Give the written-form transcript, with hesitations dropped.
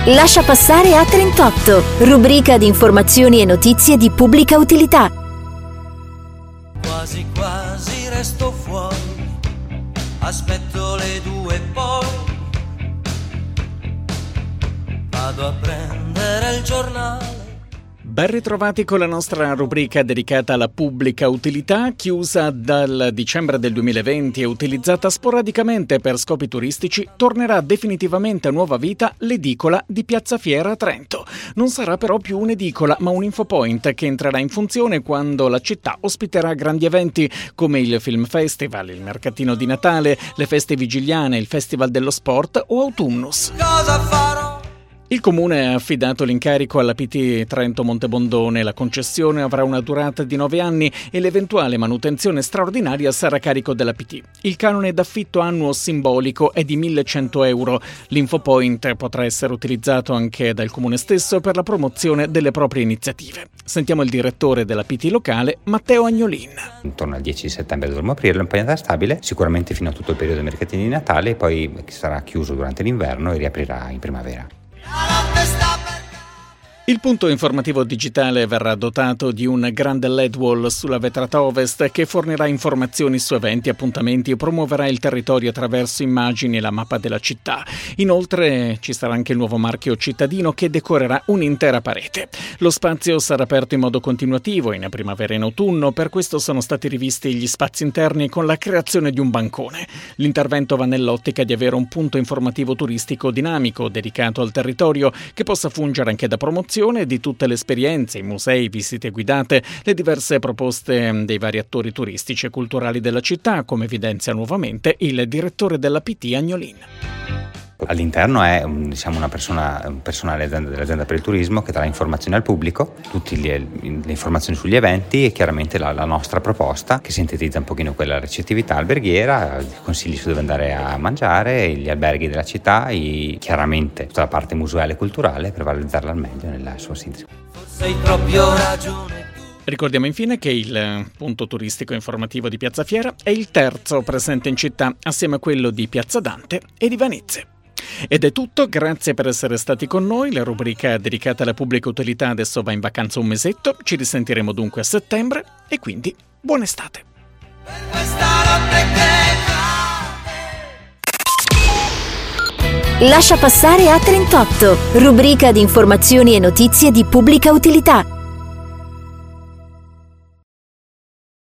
Lascia passare A38, rubrica di informazioni e notizie di pubblica utilità. Quasi quasi resto fuori, aspetto le 2 poi vado a prendere il giornale. Ben ritrovati con la nostra rubrica dedicata alla pubblica utilità, chiusa dal dicembre del 2020 e utilizzata sporadicamente per scopi turistici. Tornerà definitivamente a nuova vita l'edicola di Piazza Fiera a Trento. Non sarà però più un'edicola, ma un infopoint che entrerà in funzione quando la città ospiterà grandi eventi come il Film Festival, il Mercatino di Natale, le feste vigiliane, il Festival dello Sport o Autumnus. Cosa farò? Il comune ha affidato l'incarico alla PT Trento Montebondone. La concessione avrà una durata di 9 anni e l'eventuale manutenzione straordinaria sarà a carico della PT. Il canone d'affitto annuo simbolico è di 1.100 euro. L'Infopoint potrà essere utilizzato anche dal comune stesso per la promozione delle proprie iniziative. Sentiamo il direttore della PT locale, Matteo Agnolin. Intorno al 10 settembre dovremo aprirlo, è un pianeta stabile, sicuramente fino a tutto il periodo dei mercatini di Natale, poi sarà chiuso durante l'inverno e riaprirà in primavera. Il punto informativo digitale verrà dotato di un grande LED wall sulla vetrata ovest che fornirà informazioni su eventi, appuntamenti e promuoverà il territorio attraverso immagini e la mappa della città. Inoltre ci sarà anche il nuovo marchio cittadino che decorerà un'intera parete. Lo spazio sarà aperto in modo continuativo in primavera e in autunno, per questo sono stati rivisti gli spazi interni con la creazione di un bancone. L'intervento va nell'ottica di avere un punto informativo turistico dinamico dedicato al territorio che possa fungere anche da promozione di tutte le esperienze, i musei, visite guidate, le diverse proposte dei vari attori turistici e culturali della città, come evidenzia nuovamente il direttore della PT Agnolin. All'interno è un personale dell'azienda per il turismo che darà informazioni al pubblico, tutte le informazioni sugli eventi e chiaramente la nostra proposta che sintetizza un pochino quella recettività alberghiera, i consigli su dove andare a mangiare, gli alberghi della città, chiaramente tutta la parte museale e culturale per valorizzarla al meglio nella sua sintesi. Sei proprio ragione. Ricordiamo infine che il punto turistico informativo di Piazza Fiera è il terzo presente in città, assieme a quello di Piazza Dante e di Vanezze. Ed è tutto, grazie per essere stati con noi. La rubrica dedicata alla pubblica utilità adesso va in vacanza un mesetto, ci risentiremo dunque a settembre e quindi buona estate. Lascia passare A38, rubrica di informazioni e notizie di pubblica utilità.